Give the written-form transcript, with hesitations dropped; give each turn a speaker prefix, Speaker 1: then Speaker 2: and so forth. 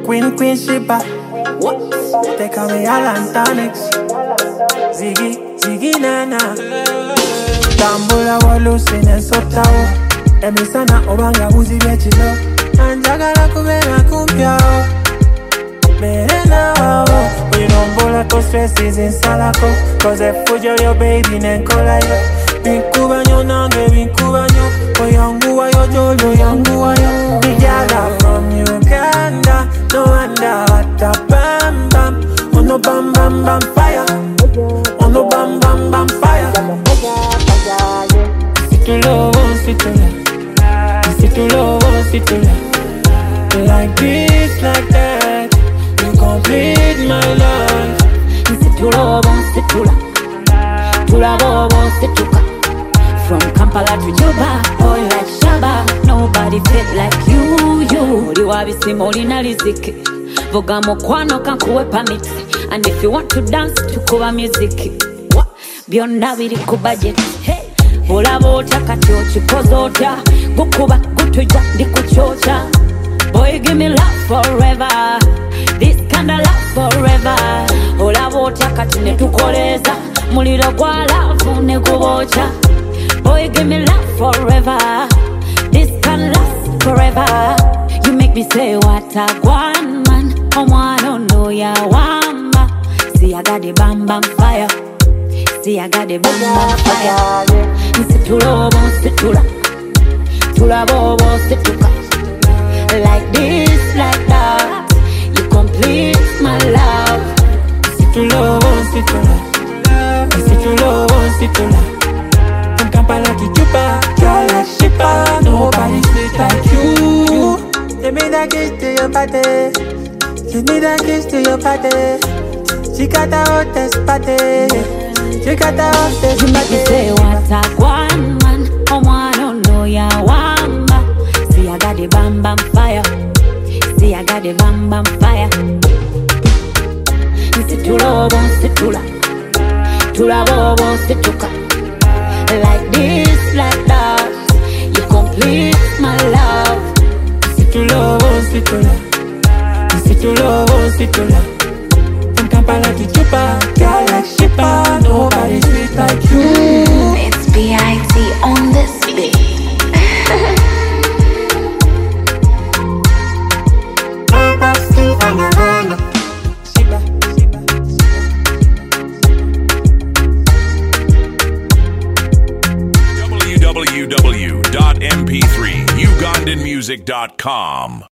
Speaker 1: Queen Sheba. They call me Alan Tonics. Ziggy Nana. Tambula walusi nesotao. Emisana obanga buzi byechilo. Anjagala kubera kumpyao. Merena wao. Winombola ko stresses insalako. Cause fujo yo baby nenkola yo. Binkubanyo nange binkubanyo. Oyanguwa yo jolo yanguwa yo. Bijala from Uganda. No wonder what a bam bam. Oh no bam bam bam fire. Oh no bam bam bam fire. Si tu lo si tu la. Si tu lo si tu la. Like this, like that. You complete my life.
Speaker 2: Si tu lo si tu la. Tu la bobo si tu ka. From Kampala to Juba, boy like Shaba. Nobody fit like you. Oli wabisi moli na riziki. Voga mokwano kankuwepa mix. And if you want to dance, tukuba music. Byonna biri ku budget. Hey, olaba otya kati okikoze otya. Gukuba gutuja ndikuchocha. Boy give me love forever. This kind of love forever. Olaba otya kati netukoleza. Muliro gwa love ne gubocha. Boy give me love forever. This can last forever. You make me say what I want, man. Omwana no ya wamba. See I got the bam bam fire. See I got the bam bam fire. Situlo situla. Tula bobo situka. Like this, like that. You complete my love.
Speaker 1: Situlo situla. Situlo situla. Kampala to Juba, girl like Sheba. Nobody sweet like you. Give me that kiss to your body. Give me that kiss to your body. She got the hottest body. She got the hottest
Speaker 2: body. You make me say what I want, man. Omwana no ya wamba. See I got the bam bam fire. See I got the bam bam fire. Situlo situla. Tula bobo situka. Like this, like that. You complete my love.
Speaker 1: Si tu la. Si tu la. From Kampala to Juba, girl like Sheba. Nobody sweet like you.
Speaker 3: It's B.I.T. on this beat.
Speaker 4: www.mp3ugandanmusic.com